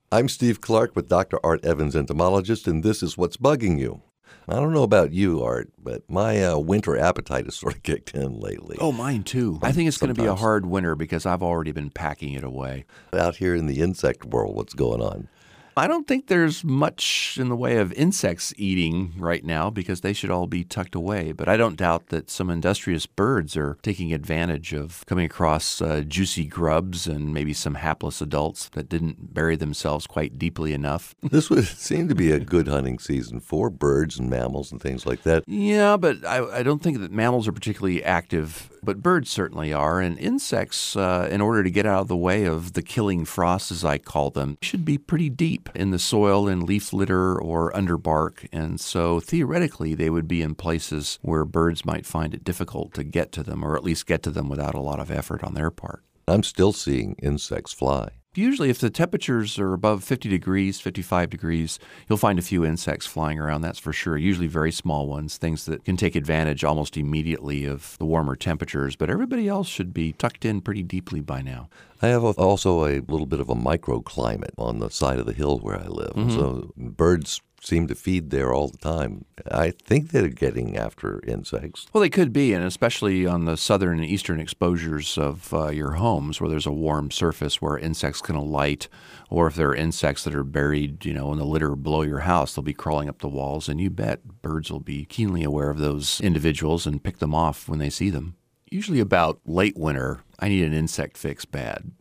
I'm Steve Clark with Dr. Art Evans, entomologist, and this is What's Bugging You. I don't know about you, Art, but my winter appetite has sort of kicked in lately. Oh, mine too. I think it's going to be a Sometimes. hard winter because I've already been packing it away. Out here in the insect world, what's going on? I don't think there's much in the way of insects eating right now because they should all be tucked away. But I don't doubt that some industrious birds are taking advantage of coming across juicy grubs and maybe some hapless adults that didn't bury themselves quite deeply enough. This would seem to be a good hunting season for birds and mammals and things like that. Yeah, but I don't think that mammals are particularly active, but birds certainly are. And insects, in order to get out of the way of the killing frosts, as I call them, should be pretty deep in the soil in leaf litter or under bark. And so theoretically, they would be in places where birds might find it difficult to get to them, or at least get to them without a lot of effort on their part. I'm still seeing insects fly. Usually, if the temperatures are above 50 degrees, 55 degrees, you'll find a few insects flying around, that's for sure. Usually very small ones, things that can take advantage almost immediately of the warmer temperatures. But everybody else should be tucked in pretty deeply by now. I have also a little bit of a microclimate on the side of the hill where I live. Mm-hmm. So birds seem to feed there all the time. I think they're getting after insects. Well, they could be, and especially on the southern and eastern exposures of your homes where there's a warm surface where insects can alight, or if there are insects that are buried, in the litter below your house, they'll be crawling up the walls, and you bet birds will be keenly aware of those individuals and pick them off when they see them. Usually about late winter, I need an insect fix bad.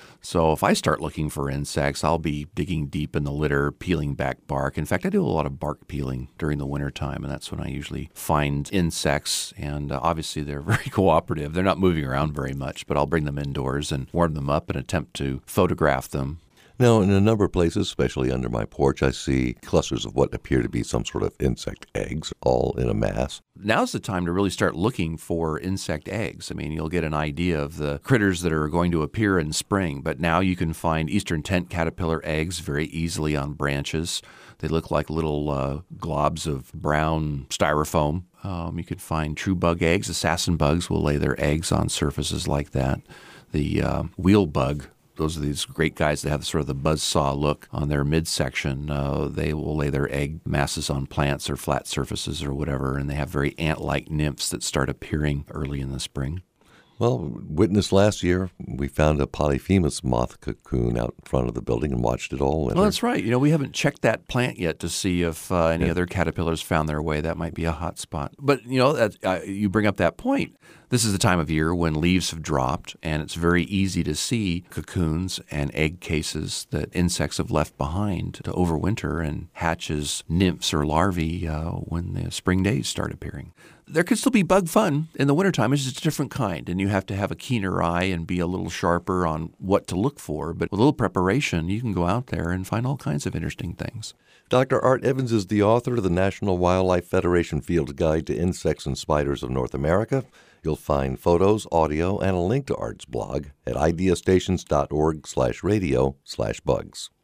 So if I start looking for insects, I'll be digging deep in the litter, peeling back bark. In fact, I do a lot of bark peeling during the wintertime, and that's when I usually find insects. And obviously, they're very cooperative. They're not moving around very much, but I'll bring them indoors and warm them up and attempt to photograph them. Now, in a number of places, especially under my porch, I see clusters of what appear to be some sort of insect eggs all in a mass. Now's the time to really start looking for insect eggs. I mean, you'll get an idea of the critters that are going to appear in spring, but now you can find eastern tent caterpillar eggs very easily on branches. They look like little globs of brown styrofoam. You could find true bug eggs. Assassin bugs will lay their eggs on surfaces like that. The wheel bug, those are these great guys that have sort of the buzzsaw look on their midsection. They will lay their egg masses on plants or flat surfaces or whatever, and they have very ant-like nymphs that start appearing early in the spring. Well, witness last year, we found a Polyphemus moth cocoon out in front of the building and watched it all winter. Well, that's right. We haven't checked that plant yet to see if any other caterpillars found their way. That might be a hot spot. But, you bring up that point. This is the time of year when leaves have dropped, and it's very easy to see cocoons and egg cases that insects have left behind to overwinter and hatch as nymphs or larvae when the spring days start appearing. There could still be bug fun in the wintertime. It's just a different kind, and you have to have a keener eye and be a little sharper on what to look for. But with a little preparation, you can go out there and find all kinds of interesting things. Dr. Art Evans is the author of the National Wildlife Federation Field Guide to Insects and Spiders of North America. You'll find photos, audio, and a link to Art's blog at ideastations.org/radio/bugs.